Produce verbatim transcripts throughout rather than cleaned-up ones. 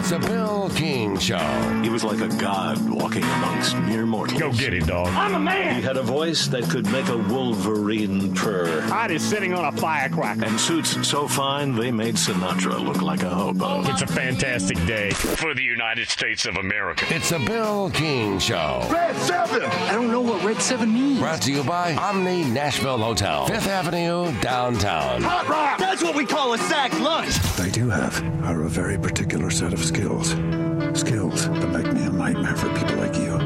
It's a Bill King Show. He was like a god walking amongst mere mortals. Go get it, dog. I'm a man. He had a voice that could make a wolverine purr. Hot is sitting on a firecracker. And suits so fine they made Sinatra look like a hobo. It's a fantastic day for the United States of America. It's a Bill King Show. Red seven. I don't know what Red seven means. Brought to you by Omni Nashville Hotel, Fifth Avenue, downtown. Hot rock. That's what we call a sack lunch. They do have are a very particular set of skills. Skills that make me a nightmare for people like you.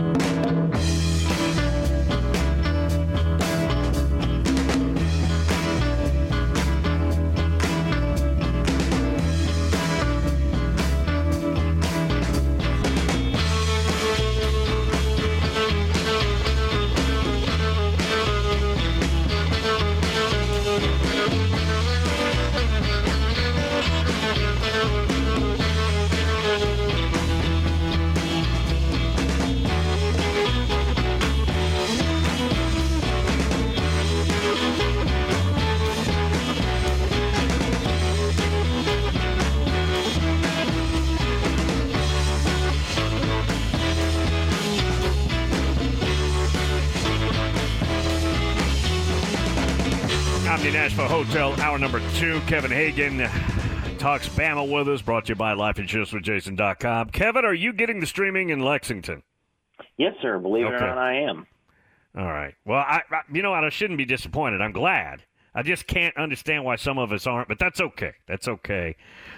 Omni Nashville Hotel, hour number two. Kevin Hagan talks Bama with us, brought to you by life insurance with jason dot com. Kevin, are you getting the streaming in Lexington? Yes, sir. Believe it Okay. or not, I am. All right. Well, I, I, you know what? I shouldn't be disappointed. I'm glad. I just can't understand why some of us aren't, but that's okay. That's okay.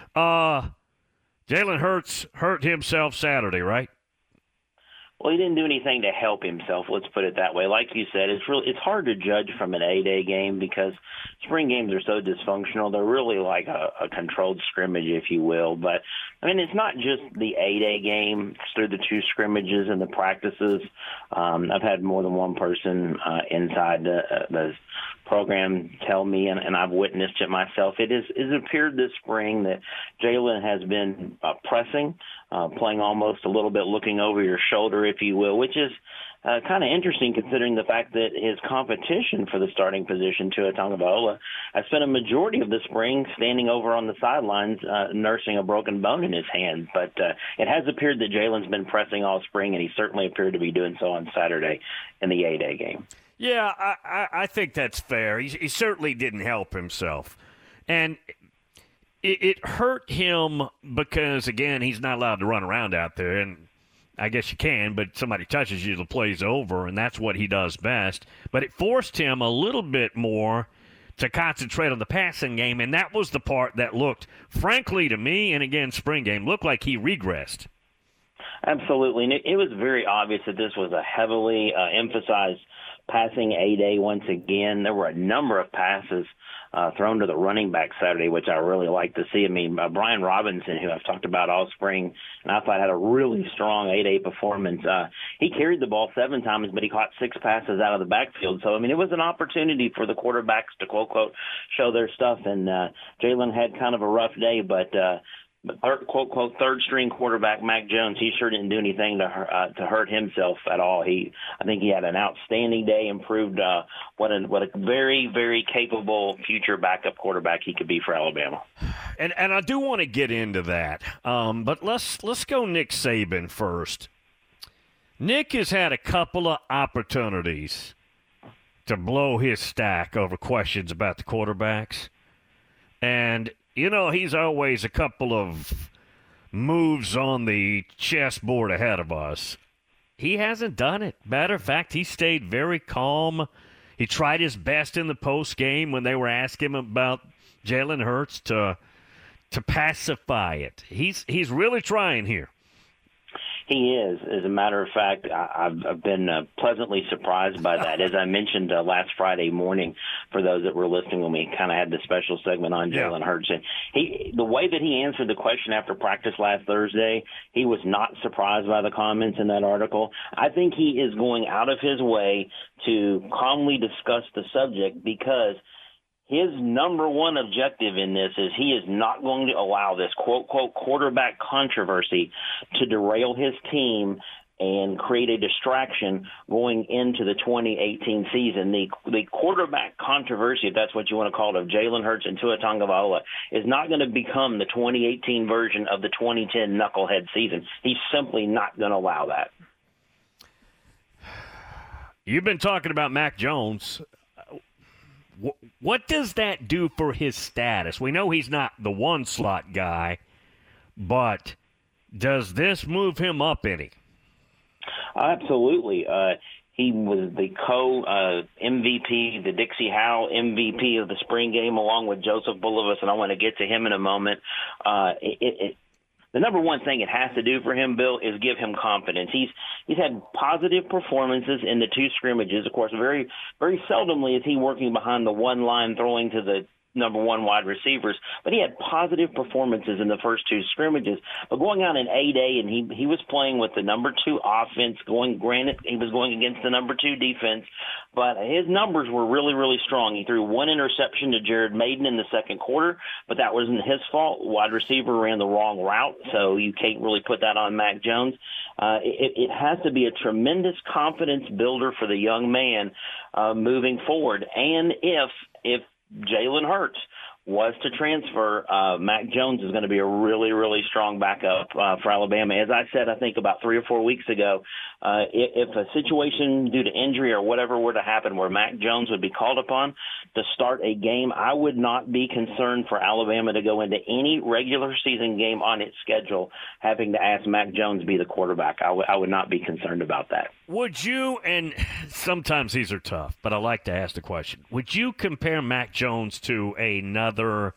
Uh, Jalen Hurts hurt himself Saturday, right? Well, he didn't do anything to help himself. Let's put it that way. Like you said, it's really it's hard to judge from an A-Day game because spring games are so dysfunctional. They're really like a, a controlled scrimmage, if you will. But I mean, it's not just the A-Day game. It's through the two scrimmages and the practices. Um, I've had more than one person uh, inside the, uh, the program tell me, and, and I've witnessed it myself. It is it appeared this spring that Jalen has been uh, pressing. Uh, playing almost a little bit looking over your shoulder, if you will, which is uh, kind of interesting considering the fact that his competition for the starting position, Tua Tagovailoa, has spent a majority of the spring standing over on the sidelines uh, nursing a broken bone in his hand. But uh, it has appeared that Jalen's been pressing all spring, and he certainly appeared to be doing so on Saturday in the A-Day game. Yeah, I, I, I think that's fair. He, he certainly didn't help himself. And It, it hurt him because, again, he's not allowed to run around out there. And I guess you can, but somebody touches you, the play's over, and that's what he does best. But it forced him a little bit more to concentrate on the passing game, and that was the part that looked, frankly, to me, and again, spring game, looked like he regressed. Absolutely. And it, it was very obvious that this was a heavily uh, emphasized passing A-Day once again. There were a number of passes uh, thrown to the running back Saturday, which I really like to see. I mean, uh, Brian Robinson, who I've talked about all spring, and I thought had a really strong A-Day performance. Uh, he carried the ball seven times, but he caught six passes out of the backfield. So, I mean, it was an opportunity for the quarterbacks to, quote, quote, show their stuff. And uh, Jalen had kind of a rough day, but uh, But third, quote, quote, third-string quarterback Mac Jones, he sure didn't do anything to uh, to hurt himself at all. He, I think he had an outstanding day, improved uh, what, a, what a very, very capable future backup quarterback he could be for Alabama. And and I do want to get into that, um, but let's let's go Nick Saban first. Nick has had a couple of opportunities to blow his stack over questions about the quarterbacks, and you know, he's always a couple of moves on the chessboard ahead of us. He hasn't done it. Matter of fact, he stayed very calm. He tried his best in the post game when they were asking him about Jalen Hurts to to pacify it. He's he's really trying here. He is. As a matter of fact, I, I've, I've been uh, pleasantly surprised by that. As I mentioned uh, last Friday morning, for those that were listening when we kind of had the special segment on Jalen yeah. Hurts, and he, the way that he answered the question after practice last Thursday, he was not surprised by the comments in that article. I think he is going out of his way to calmly discuss the subject because his number one objective in this is he is not going to allow this quote, quote, quarterback controversy to derail his team and create a distraction going into the twenty eighteen season. The the quarterback controversy, if that's what you want to call it, of Jalen Hurts and Tua Tagovailoa is not going to become the twenty eighteen version of the twenty ten knucklehead season. He's simply not going to allow that. You've been talking about Mac Jones. What does that do for his status? We know he's not the one slot guy, but does this move him up any? Absolutely. Uh, he was the co-M V P, uh, the Dixie Howell M V P of the spring game, along with Joseph Bulovas, and I want to get to him in a moment. Uh, it, it, the number one thing it has to do for him, Bill, is give him confidence. He's he's had positive performances in the two scrimmages. Of course, very very seldomly is he working behind the one line, throwing to the number one wide receivers, but he had positive performances in the first two scrimmages. But going out in A-Day, and he he was playing with the number two offense, going, granted, he was going against the number two defense, but his numbers were really, really strong. He threw one interception to Jared Maiden in the second quarter, but that wasn't his fault. Wide receiver ran the wrong route, so you can't really put that on Mac Jones. Uh, it, it has to be a tremendous confidence builder for the young man uh, moving forward. And if if Jalen Hurts was to transfer, uh, Mac Jones is going to be a really, really strong backup uh, for Alabama. As I said, I think about three or four weeks ago, uh, if, if a situation due to injury or whatever were to happen where Mac Jones would be called upon to start a game, I would not be concerned for Alabama to go into any regular season game on its schedule having to ask Mac Jones to be the quarterback. I, w- I would not be concerned about that. Would you, and sometimes these are tough, but I like to ask the question, would you compare Mac Jones to another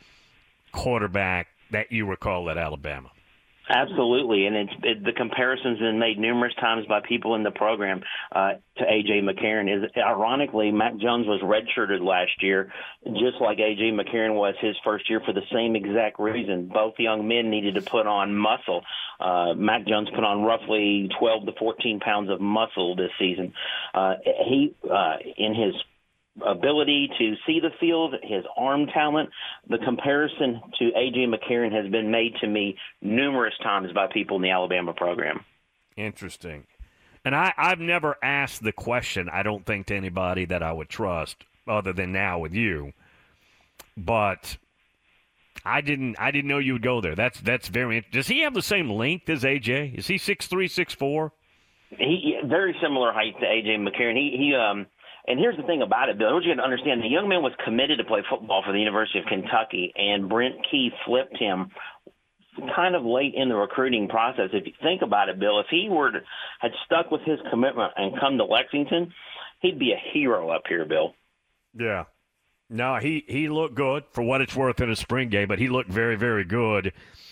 quarterback that you recall at Alabama? Absolutely, and it's it, the comparison's been made numerous times by people in the program uh, to A J. McCarron. Is ironically, Mac Jones was redshirted last year, just like A J. McCarron was his first year, for the same exact reason. Both young men needed to put on muscle. Uh, Mac Jones put on roughly twelve to fourteen pounds of muscle this season. Uh, he, uh, in his ability to see the field, his arm talent, the comparison to A J. McCarron has been made to me numerous times by people in the Alabama program. Interesting. And I, I've never asked the question, I don't think, to anybody that I would trust other than now with you. But I didn't I didn't know you would go there. That's that's very interesting. Does he have the same length as A J? Is he six three, six four? He very similar height to A J. McCarron. He he um And here's the thing about it, Bill. I want you to understand, the young man was committed to play football for the University of Kentucky, and Brent Key flipped him kind of late in the recruiting process. If you think about it, Bill, if he were to, had stuck with his commitment and come to Lexington, he'd be a hero up here, Bill. Yeah. No, he, he looked good for what it's worth in a spring game, but he looked very, very good.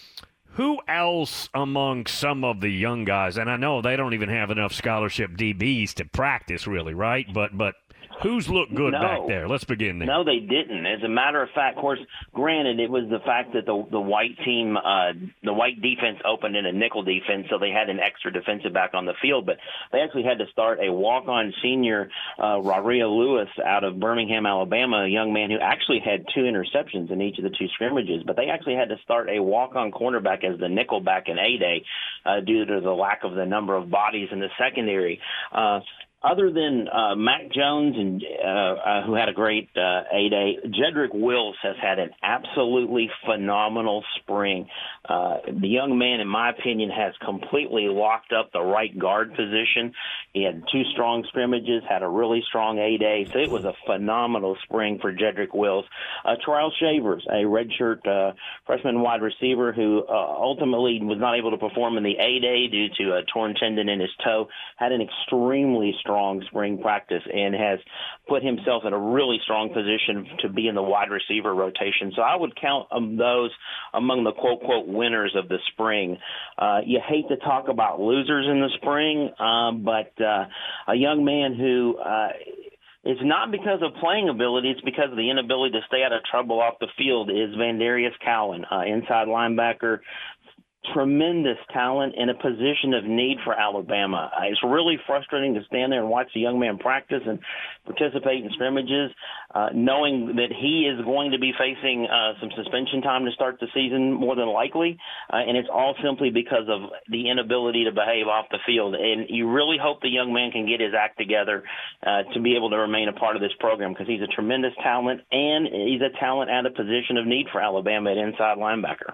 Who else among some of the young guys, and I know they don't even have enough scholarship D Bs to practice really, right? But but who's looked good no. back there? Let's begin there. No, they didn't. As a matter of fact, of course, granted, it was the fact that the the white team, uh, the white defense opened in a nickel defense, so they had an extra defensive back on the field. But they actually had to start a walk-on senior, uh, Raria Lewis, out of Birmingham, Alabama, a young man who actually had two interceptions in each of the two scrimmages. But they actually had to start a walk-on cornerback as the nickel back in A-Day uh, due to the lack of the number of bodies in the secondary. Uh, Other than uh, Mac Jones, and uh, uh, who had a great uh, A-Day, Jedrick Wills has had an absolutely phenomenal spring. Uh, the young man, in my opinion, has completely locked up the right guard position. He had two strong scrimmages, had a really strong A-Day, so it was a phenomenal spring for Jedrick Wills. Uh, Terrell Shavers, a redshirt uh, freshman wide receiver who uh, ultimately was not able to perform in the A-Day due to a torn tendon in his toe, had an extremely strong strong spring practice and has put himself in a really strong position to be in the wide receiver rotation. So I would count um, those among the quote-quote winners of the spring. Uh, you hate to talk about losers in the spring, um, but uh, a young man who uh, it's not because of playing ability, it's because of the inability to stay out of trouble off the field, is Vandarius Cowan, uh, inside linebacker, tremendous talent in a position of need for Alabama. Uh, it's really frustrating to stand there and watch the young man practice and participate in scrimmages, uh, knowing that he is going to be facing uh, some suspension time to start the season more than likely, uh, and it's all simply because of the inability to behave off the field. And you really hope the young man can get his act together uh, to be able to remain a part of this program, because he's a tremendous talent, and he's a talent at a position of need for Alabama at inside linebacker.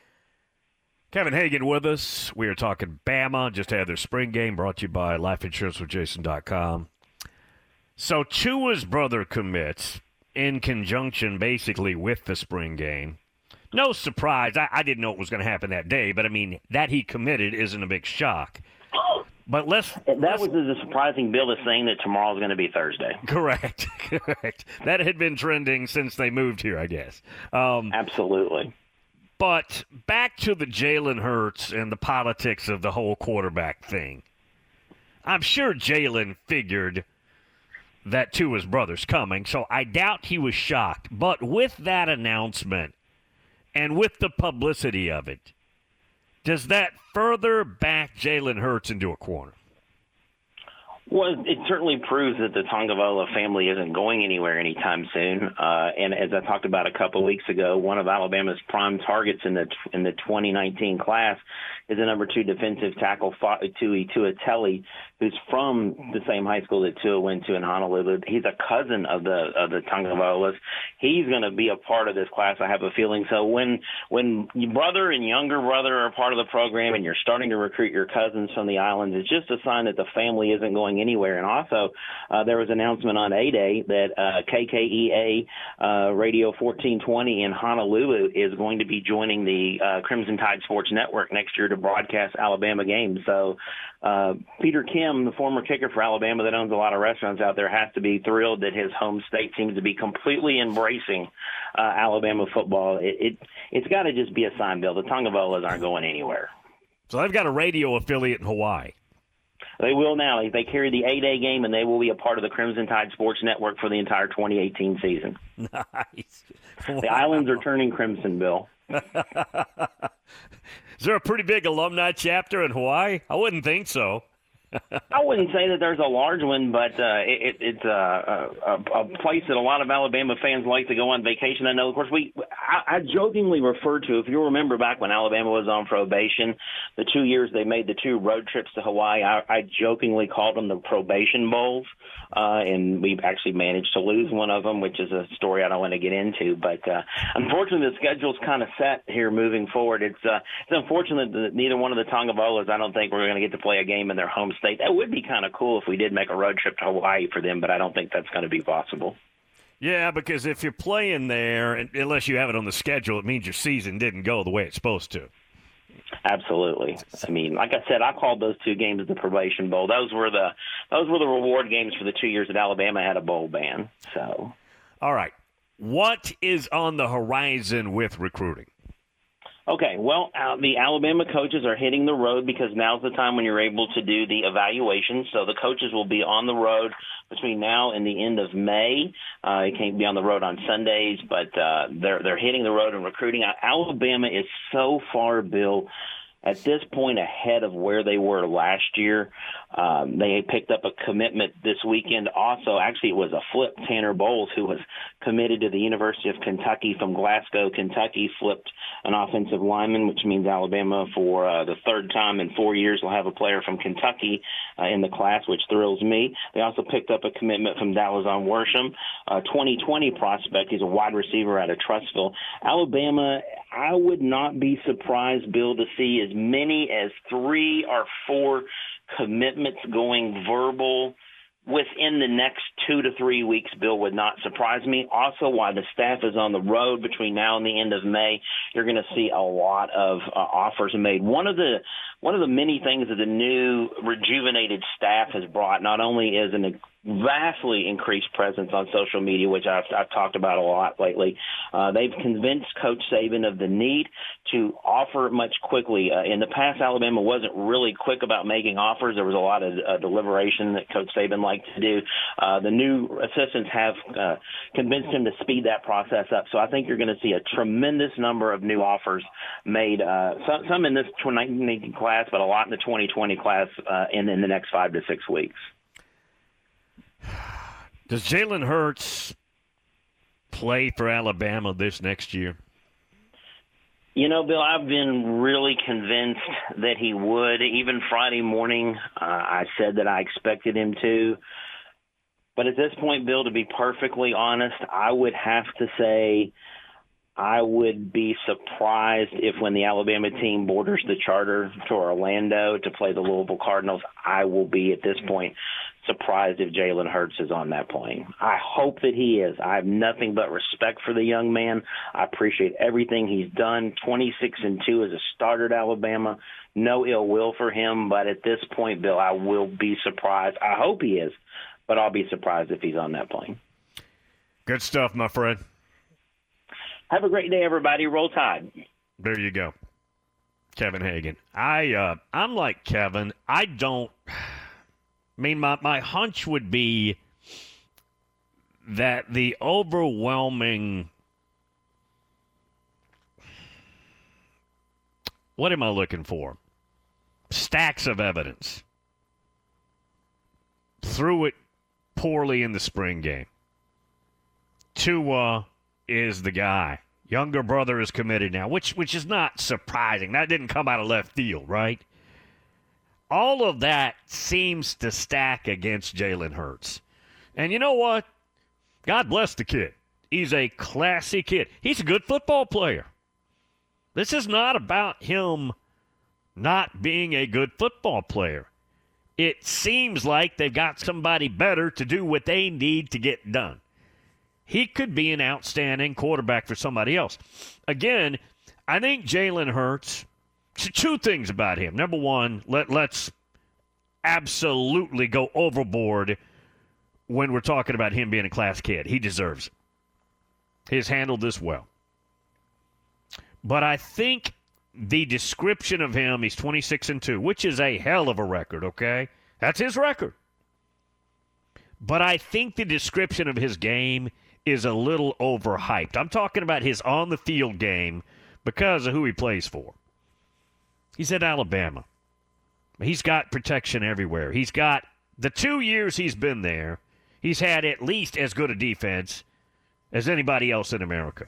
Kevin Hagan with us. We are talking Bama. Just had their spring game, brought to you by life insurance with jason dot com. So Tua's brother commits in conjunction basically with the spring game. No surprise. I, I didn't know it was going to happen that day, but, I mean, that he committed isn't a big shock. But let's That let's, was as surprising bill as saying that tomorrow's going to be Thursday. Correct. Correct. That had been trending since they moved here, I guess. Um, Absolutely. But back to the Jalen Hurts and the politics of the whole quarterback thing. I'm sure Jalen figured that Tua's brother's coming, so I doubt he was shocked. But with that announcement and with the publicity of it, does that further back Jalen Hurts into a corner? Well, it certainly proves that the Tagovailoa family isn't going anywhere anytime soon. Uh, and as I talked about a couple of weeks ago, one of Alabama's prime targets in the in the twenty nineteen class is the number two defensive tackle, Tui Tuatele, who's from the same high school that Tua went to in Honolulu. He's a cousin of the of the Tagovailoas. He's going to be a part of this class, I have a feeling. So when when your brother and younger brother are part of the program and you're starting to recruit your cousins from the islands, it's just a sign that the family isn't going anywhere. And also, uh, there was an announcement on A-Day that uh, K K E A uh, Radio fourteen twenty in Honolulu is going to be joining the uh, Crimson Tide Sports Network next year to broadcast Alabama games. So uh, Peter Kim, the former kicker for Alabama that owns a lot of restaurants out there, has to be thrilled that his home state seems to be completely embracing uh, Alabama football. It, it, it's got to just be a sign, Bill. The Tagovailoas aren't going anywhere. So they've got a radio affiliate in Hawaii. They will now. They carry the A-Day game, and they will be a part of the Crimson Tide Sports Network for the entire twenty eighteen season. Nice. Wow. The islands are turning crimson, Bill. Is there a pretty big alumni chapter in Hawaii? I wouldn't think so. I wouldn't say that there's a large one, but uh, it, it's a, a, a place that a lot of Alabama fans like to go on vacation. I know, of course, we I, I jokingly refer to, if you remember back when Alabama was on probation, the two years they made the two road trips to Hawaii, I, I jokingly called them the probation bowls, uh, and we actually managed to lose one of them, which is a story I don't want to get into. But uh, unfortunately, the schedule's kind of set here moving forward. It's, uh, it's unfortunate that neither one of the Tagovailoas, I don't think we're going to get to play a game in their home state. That would be kind of cool if we did make a road trip to Hawaii for them, but I don't think that's going to be possible. Yeah, because if you're playing there, unless you have it on the schedule, it means your season didn't go the way it's supposed to. Absolutely. I mean, like I said, I called those two games the probation bowl. Those were the those were the reward games for the two years that Alabama had a bowl ban. So, all right, what is on the horizon with recruiting? Okay, well, uh, the Alabama coaches are hitting the road because now's the time when you're able to do the evaluations. So the coaches will be on the road between now and the end of May. Uh, they can't be on the road on Sundays, but uh, they're they're hitting the road and recruiting. Alabama is so far, Bill, at this point ahead of where they were last year. Um, they picked up a commitment this weekend. Also, actually, it was a flip. Tanner Bowles, who was committed to the University of Kentucky from Glasgow, Kentucky, flipped an offensive lineman, which means Alabama for uh, the third time in four years will have a player from Kentucky uh, in the class, which thrills me. They also picked up a commitment from Dalazon Worsham, a twenty twenty prospect. He's a wide receiver out of Trussville. Alabama, I would not be surprised, Bill, to see as many as three or four commitments going verbal within the next two to three weeks, Bill, would not surprise me. Also, while the staff is on the road between now and the end of May, you're going to see a lot of uh, offers made. One of the one of the many things that the new rejuvenated staff has brought not only is an vastly increased presence on social media, which I've, I've talked about a lot lately. Uh, they've convinced Coach Saban of the need to offer much quickly. Uh, in the past, Alabama wasn't really quick about making offers. There was a lot of uh, deliberation that Coach Saban liked to do. Uh, the new assistants have uh, convinced him to speed that process up. So I think you're going to see a tremendous number of new offers made, uh, some, some in this nineteen eighteen class, but a lot in the twenty twenty class uh, in, in the next five to six weeks. Does Jalen Hurts play for Alabama this next year? You know, Bill, I've been really convinced that he would. Even Friday morning, uh, I said that I expected him to. But at this point, Bill, to be perfectly honest, I would have to say I would be surprised if when the Alabama team borders the charter to Orlando to play the Louisville Cardinals, I will be at this point surprised if Jalen Hurts is on that plane. I hope that he is. I have nothing but respect for the young man. I appreciate everything he's done. twenty-six and two as a starter at Alabama. No ill will for him, but at this point, Bill, I will be surprised. I hope he is, but I'll be surprised if he's on that plane. Good stuff, my friend. Have a great day, everybody. Roll Tide. There you go. Kevin Hagan. I, uh, I'm like Kevin. I don't – I mean, my, my hunch would be that the overwhelming – what am I looking for? Stacks of evidence. Threw it poorly in the spring game. Tua is the guy. Younger brother is committed now, which which is not surprising. That didn't come out of left field, right? All of that seems to stack against Jalen Hurts. And you know what? God bless the kid. He's a classy kid. He's a good football player. This is not about him not being a good football player. It seems like they've got somebody better to do what they need to get done. He could be an outstanding quarterback for somebody else. Again, I think Jalen Hurts, two things about him. Number one, let, let's absolutely go overboard when we're talking about him being a class kid. He deserves it. He's handled this well. But I think the description of him, he's twenty-six and two, which is a hell of a record, okay? That's his record. But I think the description of his game is a little overhyped. I'm talking about his on-the-field game because of who he plays for. He's at Alabama. He's got protection everywhere. He's got the two years he's been there, he's had at least as good a defense as anybody else in America.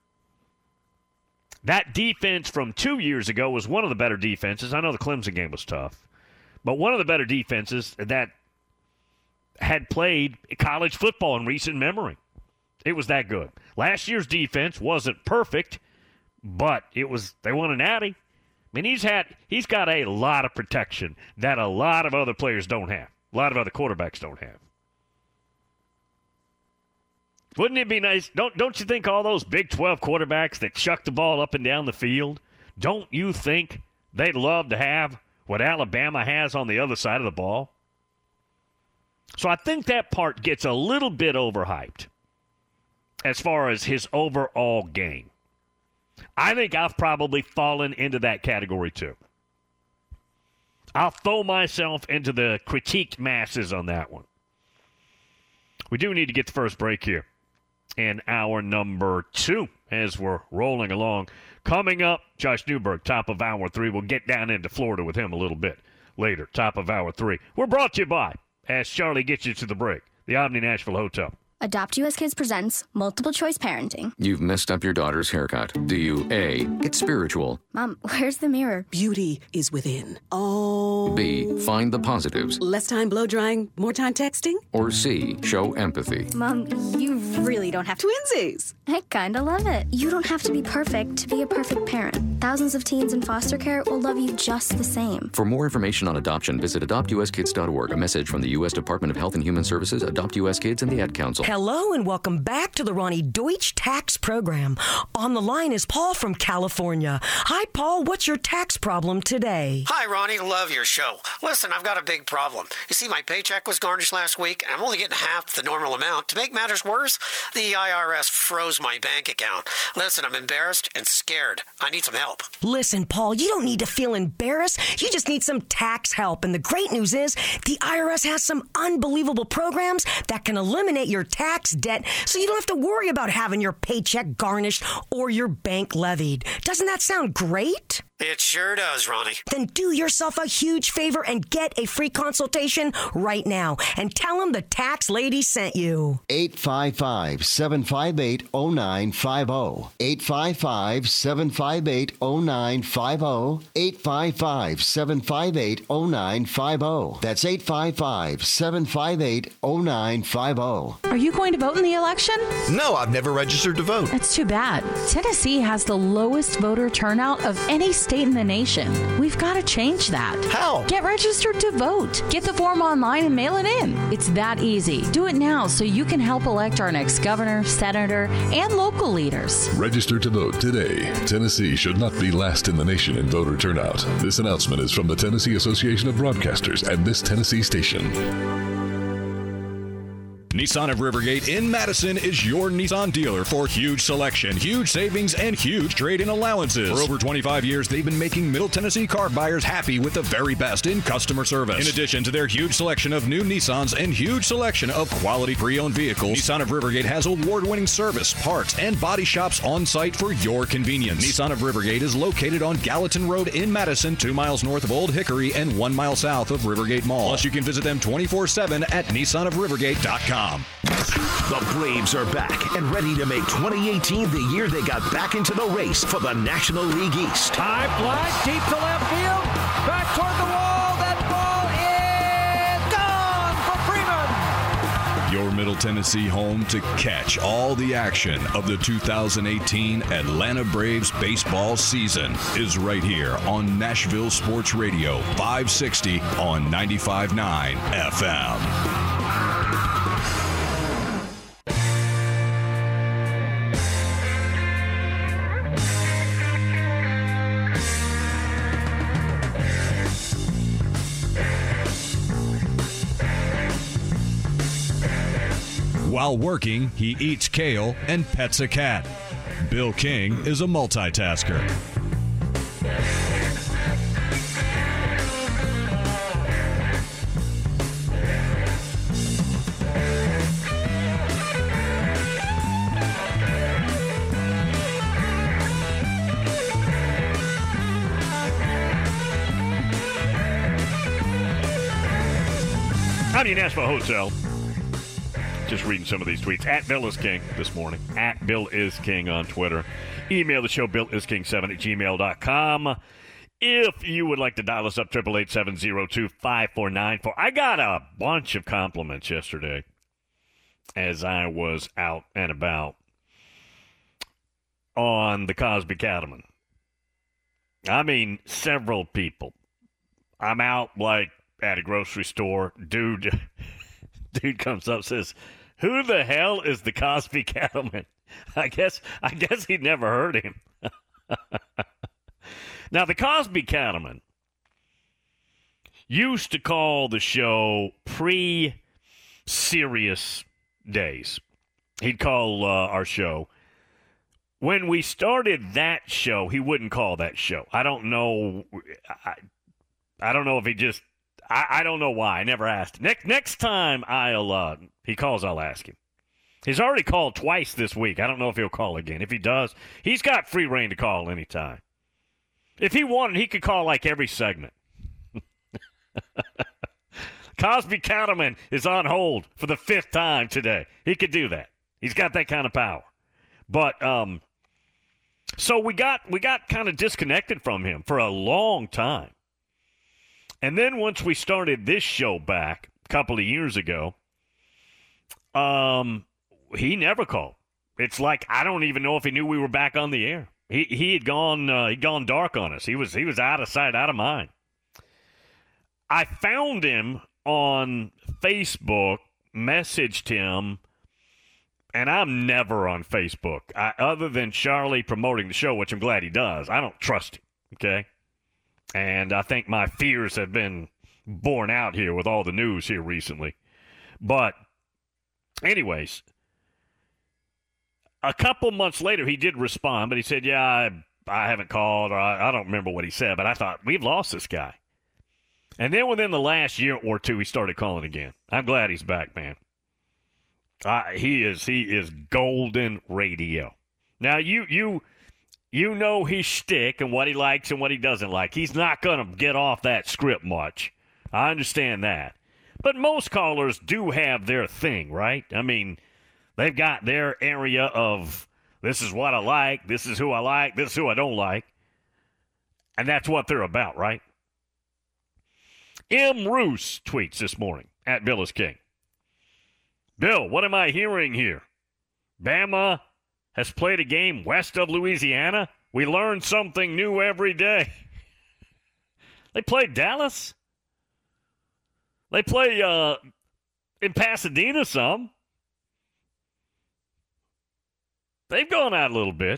That defense from two years ago was one of the better defenses. I know the Clemson game was tough, but one of the better defenses that had played college football in recent memory. It was that good. Last year's defense wasn't perfect, but it was. They won a natty. I mean, he's had he's got a lot of protection that a lot of other players don't have. A lot of other quarterbacks don't have. Wouldn't it be nice? Don't don't you think all those Big twelve quarterbacks that chuck the ball up and down the field, don't you think they'd love to have what Alabama has on the other side of the ball? So I think that part gets a little bit overhyped as far as his overall game. I think I've probably fallen into that category too. I'll throw myself into the critiqued masses on that one. We do need to get the first break here in hour number two as we're rolling along. Coming up, Josh Newberg, top of hour three. We'll get down into Florida with him a little bit later, top of hour three. We're brought to you by, as Charlie gets you to the break, the Omni Nashville Hotel. Adopt U S Kids presents Multiple Choice Parenting. You've messed up your daughter's haircut. Do you A, get spiritual? Mom, where's the mirror? Beauty is within. Oh. B, find the positives? Less time blow drying, more time texting? Or C, show empathy? Mom, you really don't have to. Twinsies. I kinda love it. You don't have to be perfect to be a perfect parent. Thousands of teens in foster care will love you just the same. For more information on adoption, visit adopt u s kids dot org. A message from the U S Department of Health and Human Services, Adopt U S Kids, and the Ad Council. Hello and welcome back to the Ronnie Deutsch Tax Program. On the line is Paul from California. Hi, Paul. What's your tax problem today? Hi, Ronnie. Love your show. Listen, I've got a big problem. You see, my paycheck was garnished last week, and I'm only getting half the normal amount. To make matters worse, the I R S froze my bank account. Listen, I'm embarrassed and scared. I need some help. Listen, Paul, you don't need to feel embarrassed. You just need some tax help. And the great news is the I R S has some unbelievable programs that can eliminate your tax debt so you don't have to worry about having your paycheck garnished or your bank levied. Doesn't that sound great? It sure does, Ronnie. Then do yourself a huge favor and get a free consultation right now and tell them the tax lady sent you. eight five five, seven five eight, zero nine five zero. eight five five, seven five eight, zero nine five zero. eight five five, seven five eight, zero nine five zero. That's eight five five, seven five eight, zero nine five zero. Are you going to vote in the election? No, I've never registered to vote. That's too bad. Tennessee has the lowest voter turnout of any state in the nation. We've got to change that. How? Get registered to vote. Get the form online and mail it in. It's that easy. Do it now so you can help elect our next governor, senator, and local leaders. Register to vote today. Tennessee should not be last in the nation in voter turnout. This announcement is from the Tennessee Association of Broadcasters and this Tennessee station. Nissan of Rivergate in Madison is your Nissan dealer for huge selection, huge savings, and huge trade-in allowances. For over twenty-five years, they've been making Middle Tennessee car buyers happy with the very best in customer service. In addition to their huge selection of new Nissans and huge selection of quality pre-owned vehicles, Nissan of Rivergate has award-winning service, parts, and body shops on site for your convenience. Nissan of Rivergate is located on Gallatin Road in Madison, two miles north of Old Hickory and one mile south of Rivergate Mall. Plus, you can visit them twenty-four seven at nissan of rivergate dot com. The Braves are back and ready to make twenty eighteen the year they got back into the race for the National League East. High fly, deep to left field, back toward the wall. That ball is gone for Freeman. Your Middle Tennessee home to catch all the action of the two thousand eighteen Atlanta Braves baseball season is right here on Nashville Sports Radio five sixty on ninety-five point nine F M. While working, he eats kale and pets a cat. Bill King is a multitasker. I'm your Nashville Hotel. Just reading some of these tweets. At Bill is King this morning. At Bill is King on Twitter. Email the show, bill is king seven at gmail dot com. If you would like to dial us up, eight eight eight, seven oh two, five four nine four. I got a bunch of compliments yesterday as I was out and about on the Cosby Cattleman. I mean, several people. I'm out, like, at a grocery store. Dude... Dude comes up and says, "Who the hell is the Cosby Cattleman?" I guess I guess he'd never heard him. Now, the Cosby Cattleman used to call the show pre-serious days. He'd call uh, our show. When we started that show, he wouldn't call that show. I don't know. I, I don't know if he just... I, I don't know why. I never asked. Next next time I'll uh, he calls, I'll ask him. He's already called twice this week. I don't know if he'll call again. If he does, he's got free reign to call anytime. If he wanted, he could call like every segment. Cosby Cattleman is on hold for the fifth time today. He could do that. He's got that kind of power. But um, so we got we got kind of disconnected from him for a long time. And then once we started this show back a couple of years ago, um, he never called. It's like I don't even know if he knew we were back on the air. He he had gone uh, he'd gone dark on us. He was he was out of sight, out of mind. I found him on Facebook, messaged him, and I'm never on Facebook. I, other than Charlie promoting the show, which I'm glad he does, I don't trust him, okay? And I think my fears have been borne out here with all the news here recently. But anyways, a couple months later, he did respond, but he said, yeah, I, I haven't called, or I, I don't remember what he said, but I thought, we've lost this guy. And then within the last year or two, he started calling again. I'm glad he's back, man. Uh, he is he is golden radio. Now, you you you know his shtick and what he likes and what he doesn't like. He's not going to get off that script much. I understand that. But most callers do have their thing, right? I mean, they've got their area of this is what I like, this is who I like, this is who I don't like. And that's what they're about, right? M. Roos tweets this morning at Bill is King. Bill, what am I hearing here? Bama has played a game west of Louisiana? We learn something new every day. They played Dallas? They play uh, in Pasadena some. They've gone out a little bit.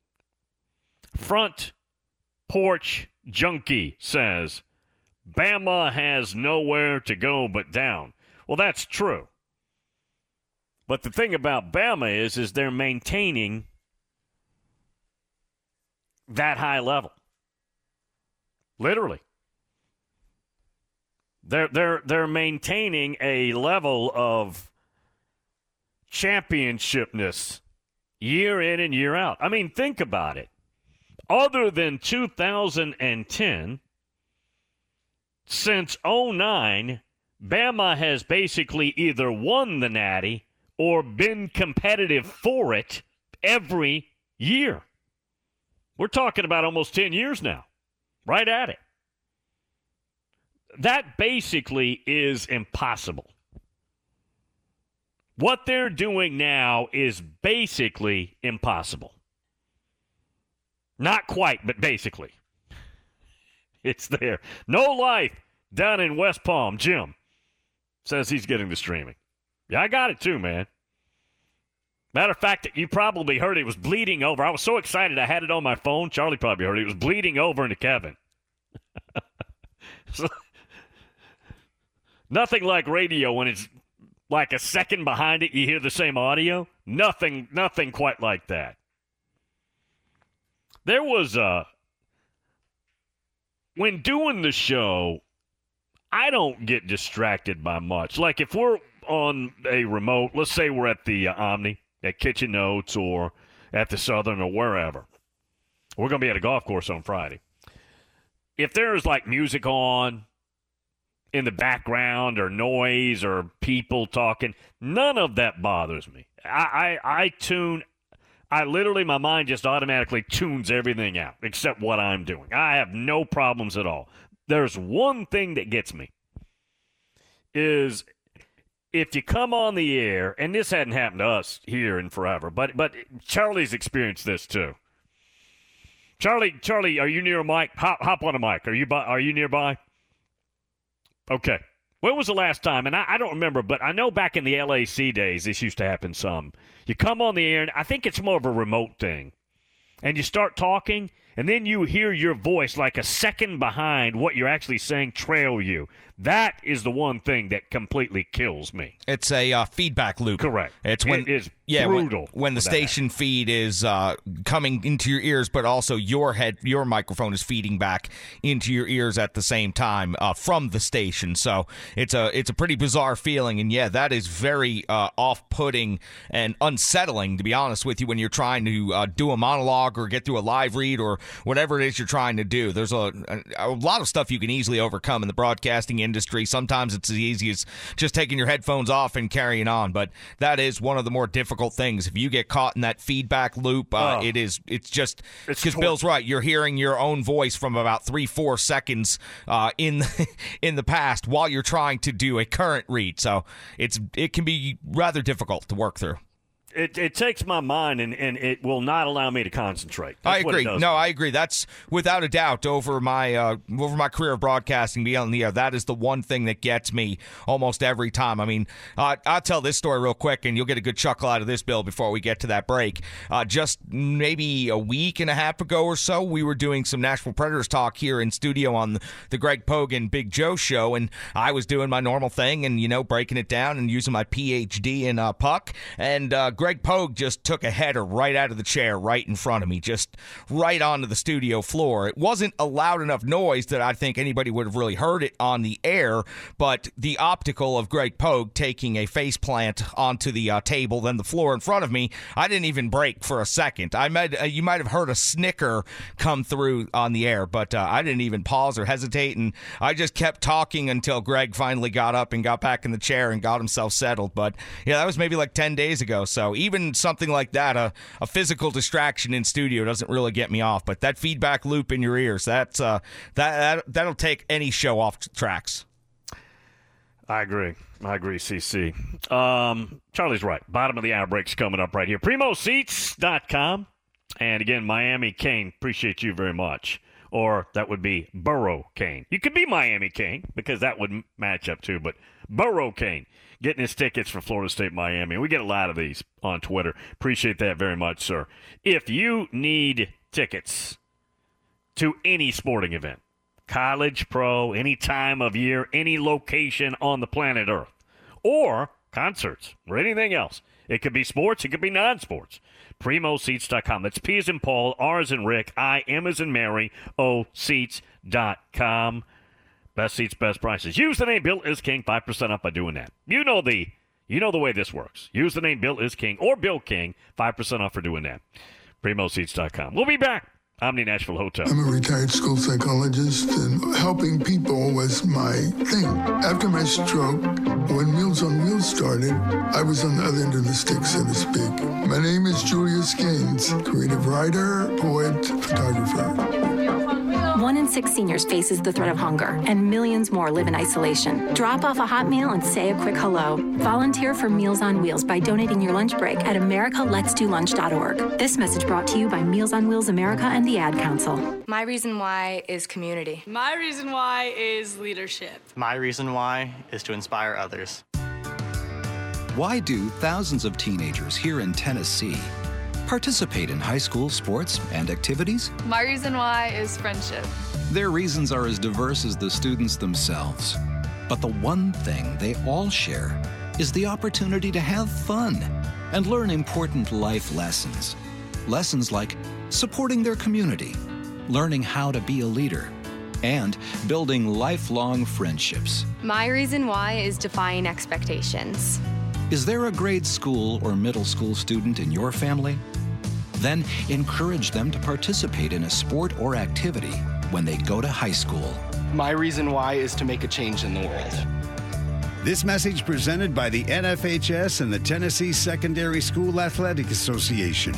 Front Porch Junkie says, Bama has nowhere to go but down. Well, that's true. But the thing about Bama is, is they're maintaining that high level. Literally. They're they're they're maintaining a level of championshipness year in and year out. I mean, think about it. Other than two thousand ten, since oh nine, Bama has basically either won the Natty or been competitive for it every year. We're talking about almost ten years now. Right at it. That basically is impossible. What they're doing now is basically impossible. Not quite, but basically. It's there. No Life down in West Palm. Jim says he's getting the streaming. Yeah, I got it too, man. Matter of fact, you probably heard it was bleeding over. I was so excited I had it on my phone. Charlie probably heard it. It was bleeding over into Kevin. so, nothing like radio when it's like a second behind it, you hear the same audio. Nothing, nothing quite like that. There was a... When doing the show, I don't get distracted by much. Like if we're on a remote, let's say we're at the uh, Omni, at Kitchen Notes, or at the Southern, or wherever. We're going to be at a golf course on Friday. If there's like music on in the background or noise or people talking, none of that bothers me. I, I, I tune, I literally, my mind just automatically tunes everything out except what I'm doing. I have no problems at all. There's one thing that gets me is if you come on the air, and this hadn't happened to us here in forever, but but Charlie's experienced this too. Charlie, Charlie, are you near a mic? Hop, hop on a mic. Are you by, are you nearby? Okay. When was the last time? And I, I don't remember, but I know back in the L A C days, this used to happen some. You come on the air, and I think it's more of a remote thing, and you start talking, and then you hear your voice like a second behind what you're actually saying trail you. That is the one thing that completely kills me. It's a uh, feedback loop. Correct. It's when it is yeah, brutal. When, when the station that. feed is uh, coming into your ears, but also your head, your microphone is feeding back into your ears at the same time uh, from the station. So it's a it's a pretty bizarre feeling, and yeah, that is very uh, off-putting and unsettling, to be honest with you, when you're trying to uh, do a monologue or get through a live read or whatever it is you're trying to do. There's a, a, a lot of stuff you can easily overcome in the broadcasting industry. Sometimes it's as easy as just taking your headphones off and carrying on, but that is one of the more difficult things. If you get caught in that feedback loop, uh, oh, it is it's just because Bill's right. You're hearing your own voice from about three, four seconds uh, in the, in the past while you're trying to do a current read. So it's it can be rather difficult to work through. it, it takes my mind and, and it will not allow me to concentrate. That's I agree. What it does. No, I agree. That's without a doubt over my uh, over my career of broadcasting beyond the air. That is the one thing that gets me almost every time. I mean, uh, I'll tell this story real quick, and you'll get a good chuckle out of this, Bill, before we get to that break. Uh, just maybe a week and a half ago or so, we were doing some Nashville Predators talk here in studio on the, the Greg Pogue and Big Joe show, and I was doing my normal thing and, you know, breaking it down and using my P H D in uh, puck, and uh, Greg Pogue just took a header right out of the chair right in front of me, just right onto the studio floor. It wasn't a loud enough noise that I think anybody would have really heard it on the air, but the optical of Greg Pogue taking a face plant onto the uh, table, then the floor in front of me, I didn't even break for a second. I might, uh, you might have heard a snicker come through on the air, but uh, I didn't even pause or hesitate, and I just kept talking until Greg finally got up and got back in the chair and got himself settled. But yeah, that was maybe like ten days ago, so even something like that, a, a physical distraction in studio doesn't really get me off, but that feedback loop in your ears, that's uh, that, that that'll take any show off tracks. I agree. I agree, C C. Um, Charlie's right. Bottom of the hour break's coming up right here. Primo Seats dot com. And again, Miami Kane, appreciate you very much. Or that would be Burrow Kane. You could be Miami Kane because that would match up too, but Burrow Kane getting his tickets for Florida State Miami. We get a lot of these on Twitter. Appreciate that very much, sir. If you need tickets to any sporting event, college, pro, any time of year, any location on the planet Earth, or concerts, or anything else, it could be sports, it could be non-sports. Primo Seats dot com. That's P as in Paul, R as in Rick, I, M as in Mary, O, Seats dot com. Best seats, best prices. Use the name Bill is King, five percent up by doing that. You know the you know the way this works. Use the name Bill is King or Bill King, five percent off for doing that. Primo Seats dot com. We'll be back. Omni Nashville Hotel. I'm a retired school psychologist, and helping people was my thing. After my stroke, when Meals on Wheels started, I was on the other end of the stick, so to speak. My name is Julius Gaines, creative writer, poet, photographer. One in six seniors faces the threat of hunger, and millions more live in isolation. Drop off a hot meal and say a quick hello. Volunteer for Meals on Wheels by donating your lunch break at america lets do lunch dot org. This message brought to you by Meals on Wheels America and the Ad Council. My reason why is community. My reason why is leadership. My reason why is to inspire others. Why do thousands of teenagers here in Tennessee participate in high school sports and activities? My reason why is friendship. Their reasons are as diverse as the students themselves. But the one thing they all share is the opportunity to have fun and learn important life lessons. Lessons like supporting their community, learning how to be a leader, and building lifelong friendships. My reason why is defying expectations. Is there a grade school or middle school student in your family? Then encourage them to participate in a sport or activity when they go to high school. My reason why is to make a change in the world. This message presented by the N F H S and the Tennessee Secondary School Athletic Association.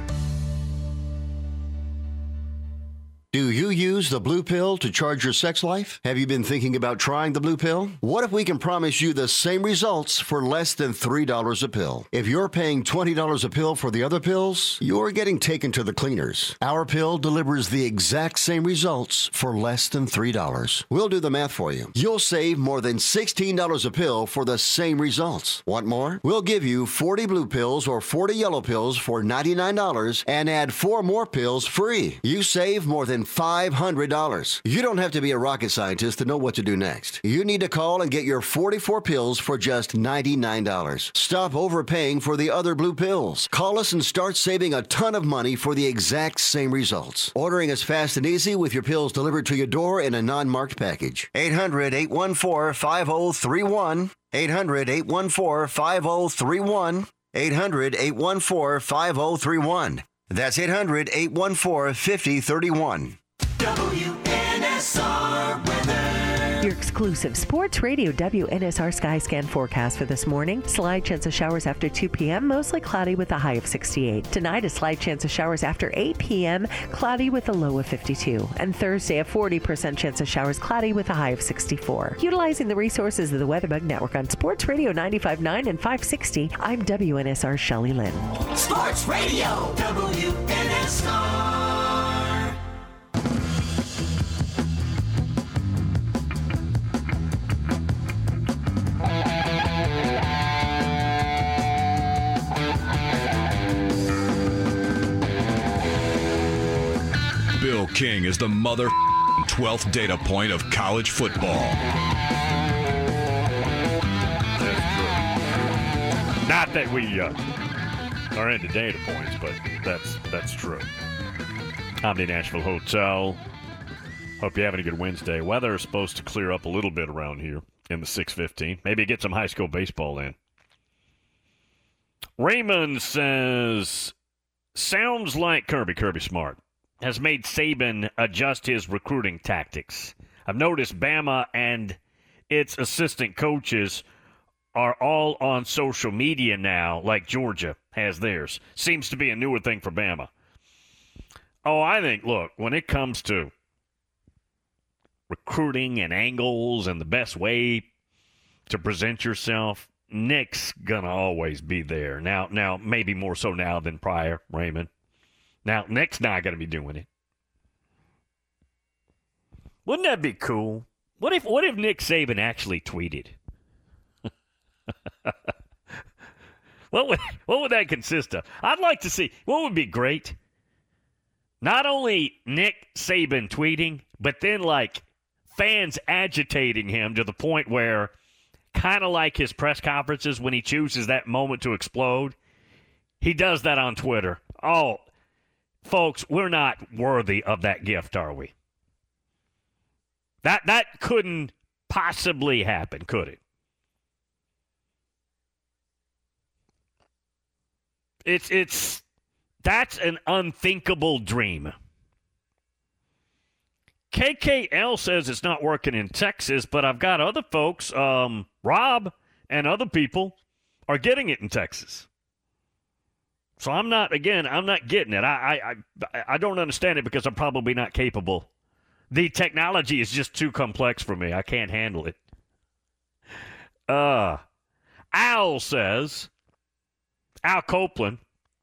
Do you use the blue pill to charge your sex life? Have you been thinking about trying the blue pill? What if we can promise you the same results for less than three dollars a pill? If you're paying twenty dollars a pill for the other pills, you're getting taken to the cleaners. Our pill delivers the exact same results for less than three dollars. We'll do the math for you. You'll save more than sixteen dollars a pill for the same results. Want more? We'll give you forty blue pills or forty yellow pills for ninety-nine dollars and add four more pills free. You save more than five hundred dollars. You don't have to be a rocket scientist to know what to do next. You need to call and get your forty-four pills for just ninety-nine dollars. Stop overpaying for the other blue pills. Call us and start saving a ton of money for the exact same results. Ordering is fast and easy with your pills delivered to your door in a non-marked package. eight hundred, eight one four, five oh three one. eight hundred, eight one four, five oh three one. eight hundred, eight one four, five oh three one. That's eight hundred, eight one four, five oh three one. W N S R weather. Your exclusive Sports Radio W N S R Sky Scan forecast for this morning. Slight chance of showers after two p.m., mostly cloudy with a high of sixty-eight. Tonight, a slight chance of showers after eight p.m., cloudy with a low of fifty-two. And Thursday, a forty percent chance of showers, cloudy with a high of sixty-four. Utilizing the resources of the WeatherBug Network on Sports Radio ninety-five point nine and five sixty, I'm W N S R Shelley Lynn. Sports Radio W N S R. Bill King is the mother twelfth data point of college football. Not that we uh, are into data points, but that's that's true. Omni Nashville Hotel. Hope you're having a good Wednesday. Weather is supposed to clear up a little bit around here in the six fifteen. Maybe get some high school baseball in. Raymond says, sounds like Kirby, Kirby Smart, has made Saban adjust his recruiting tactics. I've noticed Bama and its assistant coaches are all on social media now, like Georgia has theirs. Seems to be a newer thing for Bama. Oh, I think, look, when it comes to recruiting and angles and the best way to present yourself, Nick's going to always be there. Now, now, maybe more so now than prior, Raymond. Now, Nick's not going to be doing it. Wouldn't that be cool? What if what if Nick Saban actually tweeted? what would what would that consist of? I'd like to see. What would be great? Not only Nick Saban tweeting, but then like fans agitating him to the point where, kind of like his press conferences when he chooses that moment to explode, he does that on Twitter. Oh, folks, we're not worthy of that gift, are we? That that couldn't possibly happen, could it? It's it's that's an unthinkable dream. K K L says it's not working in Texas, but I've got other folks, um, Rob and other people, are getting it in Texas. So I'm not, again, I'm not getting it. I, I, I don't understand it because I'm probably not capable. The technology is just too complex for me. I can't handle it. Uh, Al says, Al Copeland,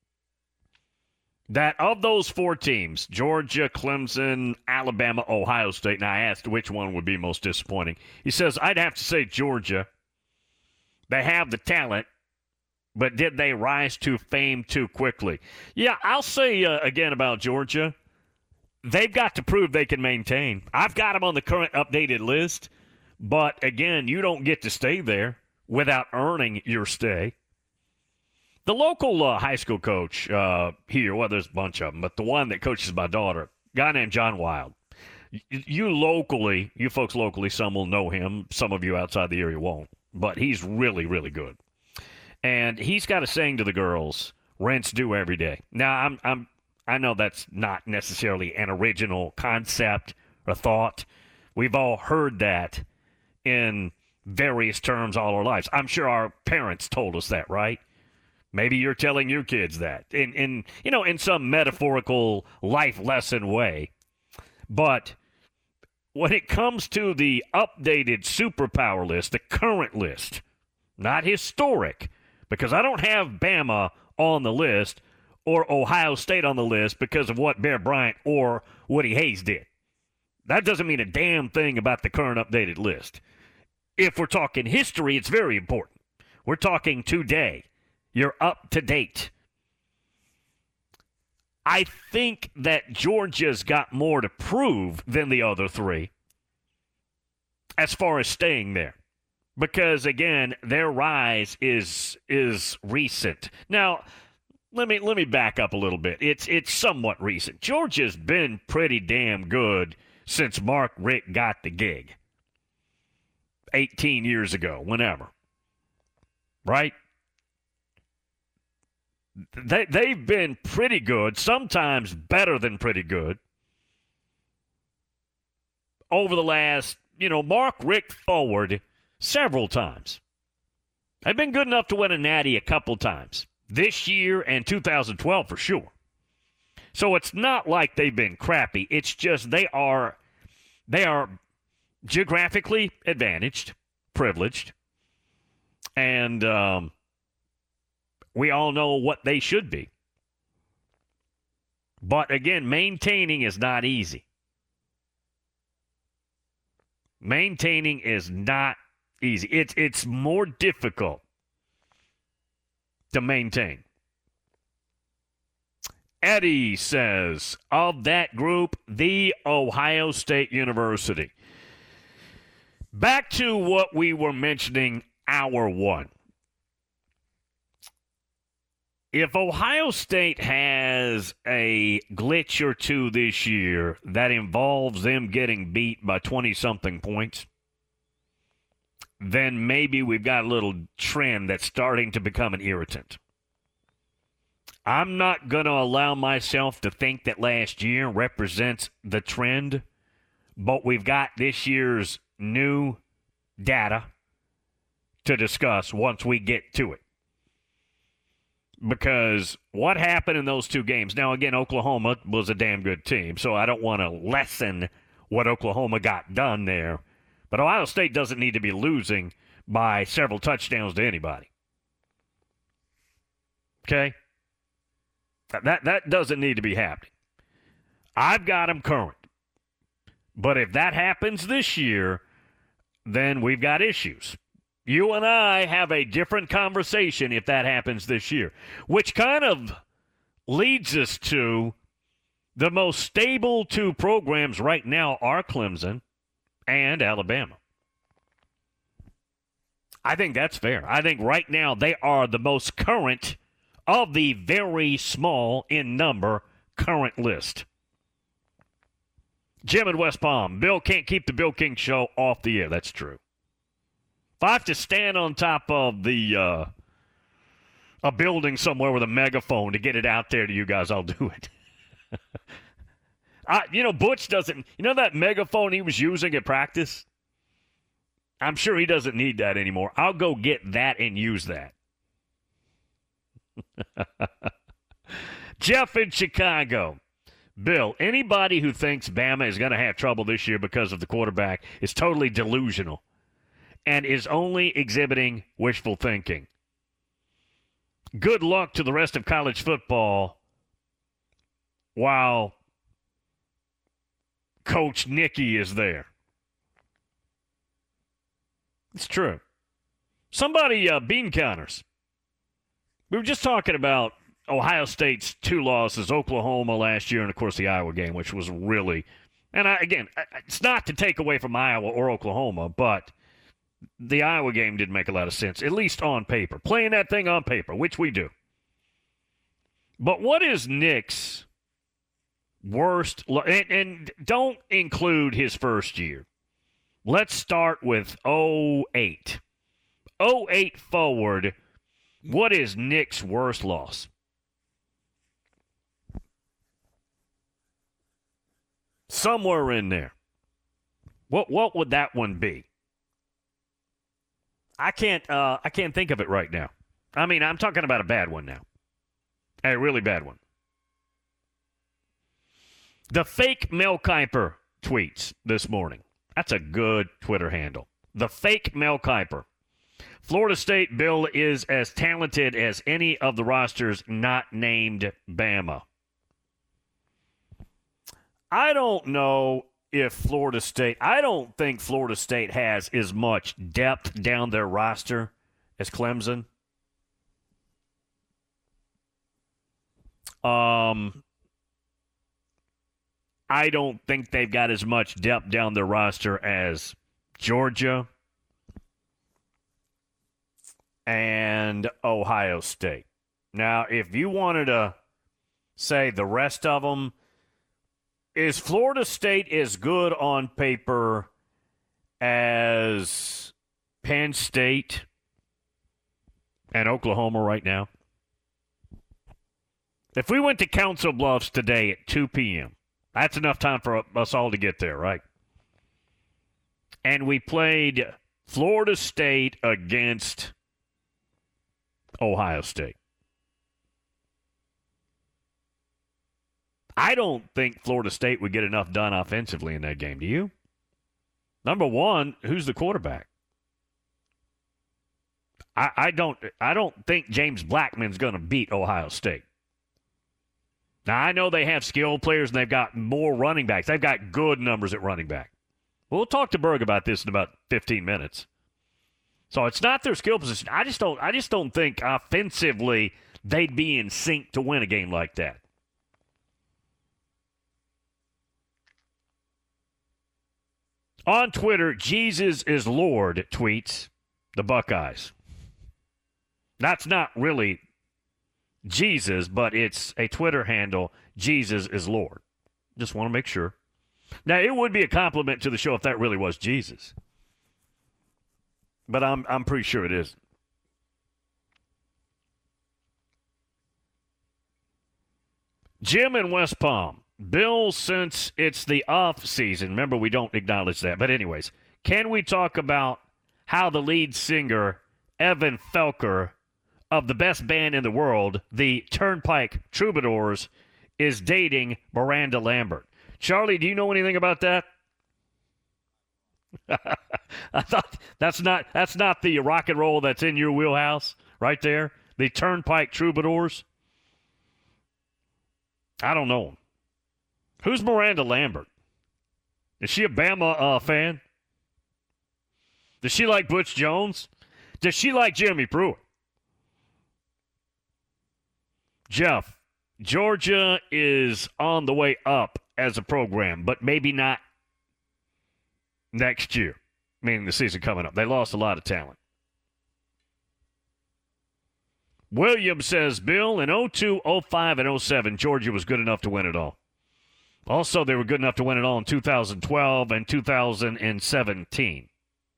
that of those four teams, Georgia, Clemson, Alabama, Ohio State, and I asked which one would be most disappointing. He says, I'd have to say Georgia. They have the talent, but did they rise to fame too quickly? Yeah, I'll say uh, again about Georgia. They've got to prove they can maintain. I've got them on the current updated list, but again, you don't get to stay there without earning your stay. The local uh, high school coach uh, here, well, there's a bunch of them, but the one that coaches my daughter, a guy named John Wild. You, you locally, you folks locally, some will know him. Some of you outside the area won't. But he's really, really good. And he's got a saying to the girls, rent's due every day. Now, I'm, I'm, I know that's not necessarily an original concept or thought. We've all heard that in various terms all our lives. I'm sure our parents told us that, right? Maybe you're telling your kids that in, in you know, in some metaphorical life lesson way. But when it comes to the updated superpower list, the current list, not historic, because I don't have Bama on the list or Ohio State on the list because of what Bear Bryant or Woody Hayes did. That doesn't mean a damn thing about the current updated list. If we're talking history, it's very important. We're talking today. You're up to date. I think that Georgia's got more to prove than the other three as far as staying there. Because, again, their rise is is recent. Now, let me let me back up a little bit. It's it's somewhat recent. Georgia's been pretty damn good since Mark Richt got the gig. eighteen years ago, whenever. Right? They, they've been pretty good, sometimes better than pretty good, over the last you know, mark Rick forward several times. They've been good enough to win a natty a couple times. This year and two thousand twelve for sure. So it's not like they've been crappy. It's just they are they are geographically advantaged, privileged, and um, we all know what they should be. But again, maintaining is not easy. Maintaining is not easy. It's it's more difficult to maintain. Eddie says, of that group, the Ohio State University. Back to what we were mentioning, hour one. If Ohio State has a glitch or two this year that involves them getting beat by twenty-something points, then maybe we've got a little trend that's starting to become an irritant. I'm not going to allow myself to think that last year represents the trend, but we've got this year's new data to discuss once we get to it. Because what happened in those two games, now again, Oklahoma was a damn good team, so I don't want to lessen what Oklahoma got done there. But Ohio State doesn't need to be losing by several touchdowns to anybody. Okay? That that doesn't need to be happening. I've got them current. But if that happens this year, then we've got issues. You and I have a different conversation if that happens this year, which kind of leads us to the most stable two programs right now are Clemson and Alabama. I think that's fair. I think right now they are the most current of the very small in number current list. Jim in West Palm. Bill can't keep the Bill King Show off the air. That's true. If I have to stand on top of the uh, a building somewhere with a megaphone to get it out there to you guys, I'll do it. I, you know, Butch doesn't, you know that megaphone he was using at practice? I'm sure he doesn't need that anymore. I'll go get that and use that. Jeff in Chicago. Bill, anybody who thinks Bama is going to have trouble this year because of the quarterback is totally delusional and is only exhibiting wishful thinking. Good luck to the rest of college football while Coach Nicky is there. It's true. Somebody, uh, bean counters. We were just talking about Ohio State's two losses, Oklahoma last year, and, of course, the Iowa game, which was really – and, I, again, it's not to take away from Iowa or Oklahoma, but the Iowa game didn't make a lot of sense, at least on paper. Playing that thing on paper, which we do. But what is Nick's worst – and, and don't include his first year. Let's start with oh eight. oh eight forward, what is Nick's worst loss? Somewhere in there. What what would that one be? I can't uh, I can't think of it right now. I mean, I'm talking about a bad one now. A really bad one. The fake Mel Kiper tweets this morning. That's a good Twitter handle. The fake Mel Kiper. Florida State, Bill, is as talented as any of the rosters not named Bama. I don't know if Florida State, I don't think Florida State has as much depth down their roster as Clemson. Um, I don't think they've got as much depth down their roster as Georgia and Ohio State. Now, if you wanted to say the rest of them, is Florida State as good on paper as Penn State and Oklahoma right now? If we went to Council Bluffs today at two p.m., that's enough time for us all to get there, right? and we played Florida State against Ohio State. I don't think Florida State would get enough done offensively in that game. Do you? Number one, who's the quarterback? I, I don't I don't think James Blackman's going to beat Ohio State. Now, I know they have skilled players and they've got more running backs. They've got good numbers at running back. We'll talk to Berg about this in about fifteen minutes. So it's not their skill position. I just don't I just don't think offensively they'd be in sync to win a game like that. On Twitter, Jesus is Lord tweets the Buckeyes. That's not really Jesus, but it's a Twitter handle, Jesus is Lord. Just want to make sure. Now, it would be a compliment to the show if that really was Jesus. But I'm I'm pretty sure it isn't. Jim in West Palm. Bill, since it's the off season, remember we don't acknowledge that. But anyways, can we talk about how the lead singer, Evan Felker, of the best band in the world, the Turnpike Troubadours, is dating Miranda Lambert? Charlie, do you know anything about that? I thought that's not that's not the rock and roll that's in your wheelhouse right there. The Turnpike Troubadours. I don't know. Who's Miranda Lambert? Is she a Bama uh, fan? Does she like Butch Jones? Does she like Jeremy Pruitt? Jeff, Georgia is on the way up as a program, but maybe not next year, meaning the season coming up. They lost a lot of talent. William says, Bill, in oh two, oh five, and oh seven, Georgia was good enough to win it all. Also, they were good enough to win it all in two thousand twelve and two thousand seventeen.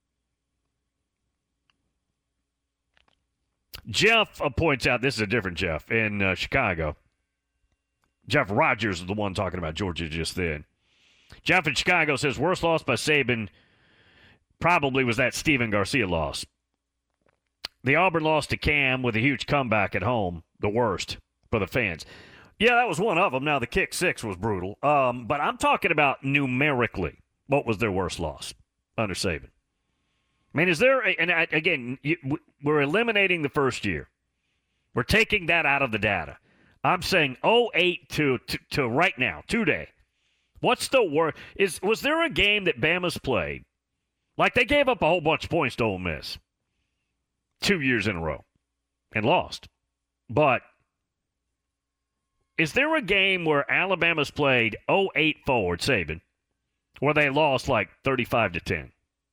Jeff uh, points out, this is a different Jeff, in uh, Chicago. Jeff Rogers is the one talking about Georgia just then. Jeff in Chicago says, worst loss by Saban probably was that Steven Garcia loss. The Auburn loss to Cam with a huge comeback at home, the worst for the fans. Yeah, that was one of them. Now, the kick six was brutal. Um, but I'm talking about numerically. What was their worst loss under Saban? I mean, is there, a, and I, again, you, we're eliminating the first year. We're taking that out of the data. I'm saying oh eight to, to, to right now, today. What's the worst? Is Was there a game that Bama's played? Like, they gave up a whole bunch of points to Ole Miss two years in a row and lost. But is there a game where Alabama's played oh eight forward, Saban, where they lost like thirty-five to ten?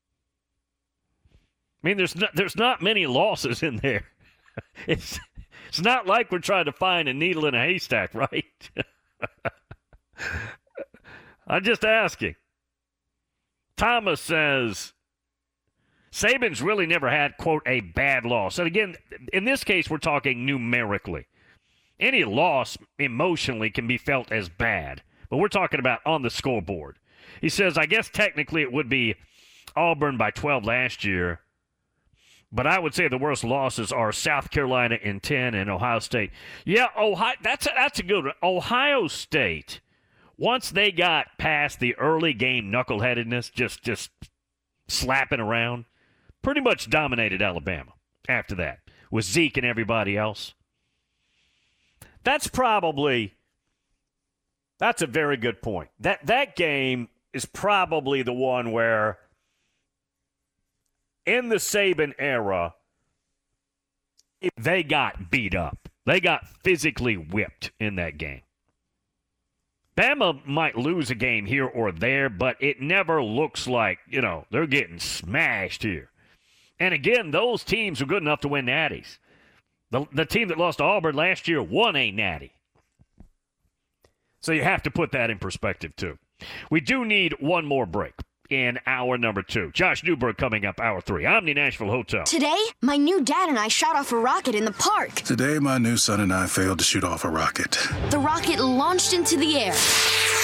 I mean, there's not, there's not many losses in there. It's it's not like we're trying to find a needle in a haystack, right? I'm just asking. Thomas says, Saban's really never had, quote, a bad loss. And again, in this case, we're talking numerically. Any loss emotionally can be felt as bad, but we're talking about on the scoreboard. He says, I guess technically it would be Auburn by twelve last year, but I would say the worst losses are South Carolina in ten and Ohio State. Yeah, Ohio, that's a, that's a good one. Ohio State, once they got past the early game knuckleheadedness, just just slapping around, pretty much dominated Alabama after that with Zeke and everybody else. That's probably, that's a very good point. That that game is probably the one where, in the Saban era, they got beat up. They got physically whipped in that game. Bama might lose a game here or there, but it never looks like, you know, they're getting smashed here. And again, those teams are good enough to win natties. The, the team that lost to Auburn last year won a natty. So you have to put that in perspective, too. We do need one more break in hour number two. Josh Newberg coming up hour three. Omni Nashville Hotel. Today, my new dad and I shot off a rocket in the park. Today, my new son and I failed to shoot off a rocket. The rocket launched into the air.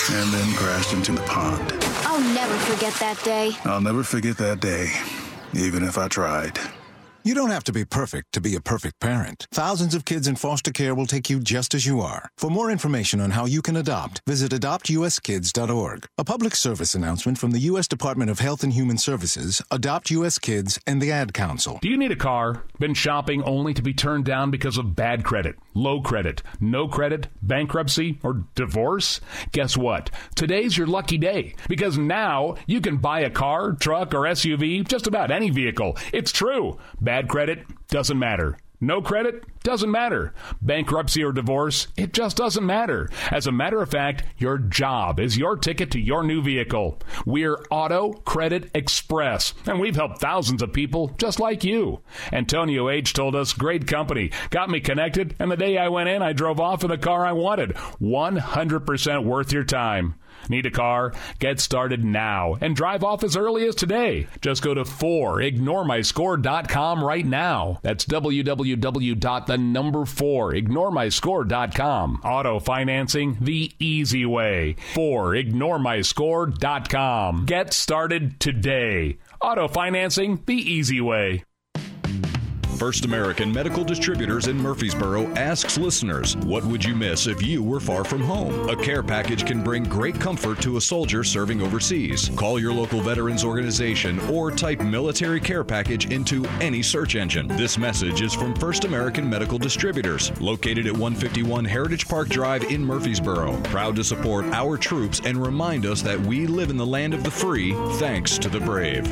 and then crashed into the pond. I'll never forget that day. I'll never forget that day, even if I tried. You don't have to be perfect to be a perfect parent. Thousands of kids in foster care will take you just as you are. For more information on how you can adopt, visit adopt u s kids dot org. A public service announcement from the U S Department of Health and Human Services, Adopt U S Kids, and the Ad Council. Do you need a car? Been shopping only to be turned down because of bad credit, low credit, no credit, bankruptcy, or divorce? Guess what? Today's your lucky day, because now you can buy a car, truck, or S U V, just about any vehicle. It's true. Bad credit doesn't matter. No credit doesn't matter. Bankruptcy or divorce, it just doesn't matter. As a matter of fact, your job is your ticket to your new vehicle. We're Auto Credit Express, and we've helped thousands of people just like you. Antonio H. told us, great company, got me connected, and the day I went in, I drove off in the car I wanted. one hundred percent worth your time. Need a car? Get started now and drive off as early as today. Just go to four ignore my score dot com right now. That's w w w dot the number four ignore my score dot com. Auto financing the easy way. four ignore my score dot com. Get started today. Auto financing the easy way. First American Medical Distributors in Murfreesboro asks listeners, what would you miss if you were far from home? A care package can bring great comfort to a soldier serving overseas. Call your local veterans organization or type military care package into any search engine. This message is from First American Medical Distributors, located at one fifty-one Heritage Park Drive in Murfreesboro. Proud to support our troops and remind us that we live in the land of the free, thanks to the brave.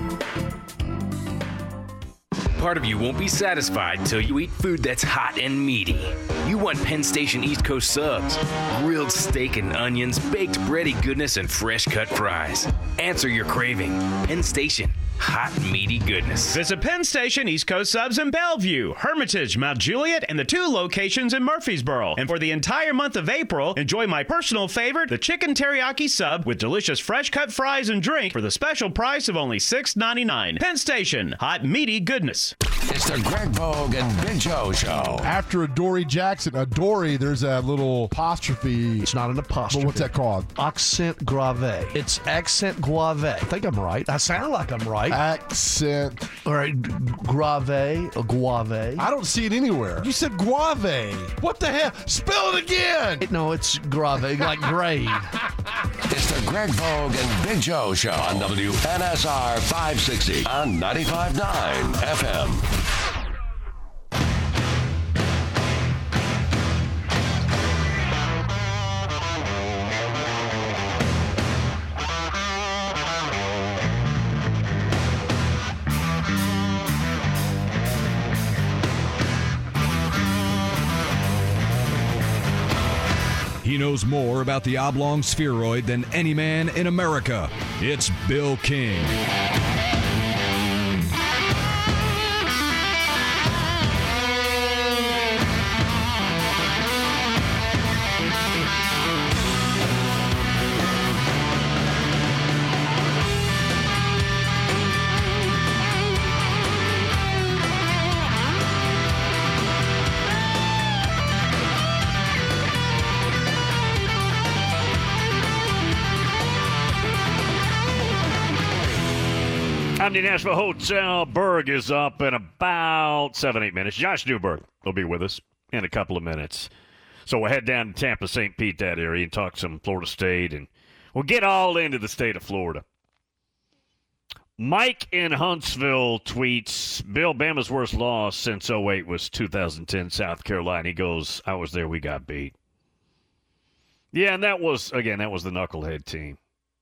Part of you won't be satisfied till you eat food that's hot and meaty. You want Penn Station East Coast subs, grilled steak and onions, baked bready goodness, and fresh cut fries. Answer your craving. Penn Station, hot meaty goodness. Visit Penn Station East Coast Subs in Bellevue, Hermitage, Mount Juliet, and the two locations in Murfreesboro. And for the entire month of April, enjoy my personal favorite, the chicken teriyaki sub with delicious fresh cut fries and drink for the special price of only six ninety-nine. Penn Station, hot meaty goodness. It's the Greg Vogue and Big Joe Show. After Adoree Jackson, Adoree, there's a little apostrophe. It's not an apostrophe. But what's that called? Accent grave. It's accent grave. I think I'm right. I sound like I'm right. Accent. All right, grave or guave. I don't see it anywhere. You said guave. What the hell? Spell it again. No, it's grave, like grave. It's the Greg Vogue and Big Joe Show on W N S R five sixty on ninety-five point nine F M. He knows more about the oblong spheroid than any man in America. It's Bill King. Omni Nashville Hotel Berg is up in about seven, eight minutes. Josh Newberg will be with us in a couple of minutes. So we'll head down to Tampa, Saint Pete, that area, and talk some Florida State, and we'll get all into the state of Florida. Mike in Huntsville tweets, Bill, Bama's worst loss since oh eight was two thousand ten South Carolina. He goes, I was there, we got beat. Yeah, and that was, again, that was the knucklehead team.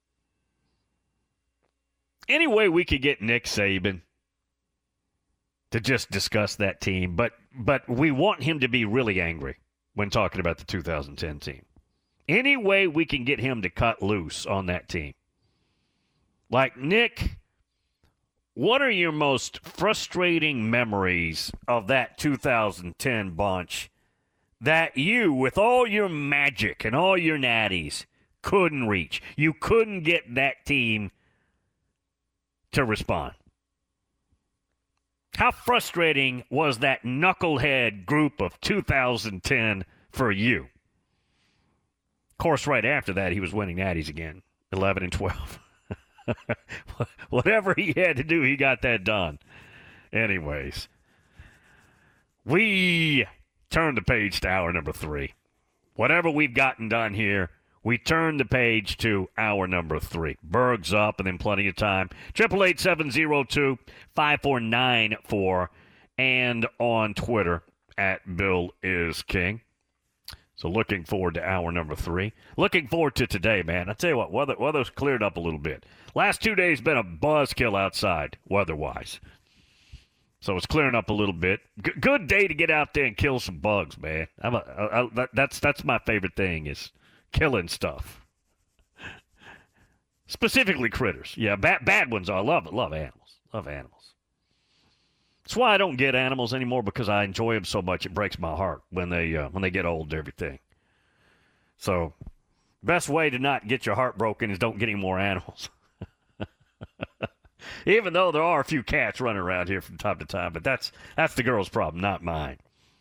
Any way we could get Nick Saban to just discuss that team, but but we want him to be really angry when talking about the two thousand ten team. Any way we can get him to cut loose on that team. Like, Nick, what are your most frustrating memories of that two thousand ten bunch that you, with all your magic and all your natties, couldn't reach? You couldn't get that team to respond. How frustrating was that knucklehead group of two thousand ten for you? Of course, right after that, he was winning natties again, eleven and twelve. Whatever he had to do, he got that done. Anyways, we turn the page to hour number three. Whatever we've gotten done here, we turn the page to hour number three. Berg's up and then plenty of time. eight eight eight, seven oh two, five four nine four and on Twitter at Bill is King. So looking forward to hour number three. Looking forward to today, man. I tell you what, weather weather's cleared up a little bit. Last two days been a buzzkill outside, weather-wise. So it's clearing up a little bit. G- good day to get out there and kill some bugs, man. I'm a, I, I, that, that's that's my favorite thing is killing stuff. Specifically critters. Yeah, bad bad ones. I love it. Love animals. Love animals. That's why I don't get animals anymore, because I enjoy them so much it breaks my heart when they uh, when they get old and everything. So, best way to not get your heart broken is don't get any more animals. Even though there are a few cats running around here from time to time, but that's that's the girl's problem, not mine.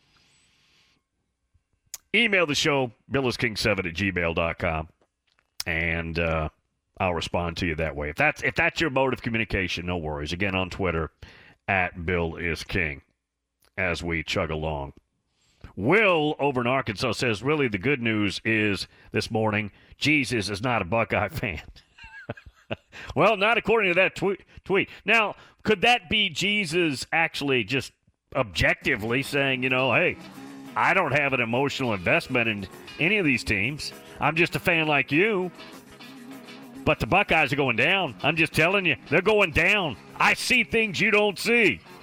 Email the show, bill is king seven at gmail dot com, and uh, I'll respond to you that way. If that's if that's your mode of communication, no worries. Again, on Twitter, at Bill is King, as we chug along. Will over in Arkansas says, really the good news is this morning, Jesus is not a Buckeye fan. Well, not according to that tweet. tweet. Now, could that be Jesus actually just objectively saying, you know, hey, I don't have an emotional investment in any of these teams. I'm just a fan like you. But the Buckeyes are going down. I'm just telling you, they're going down. I see things you don't see.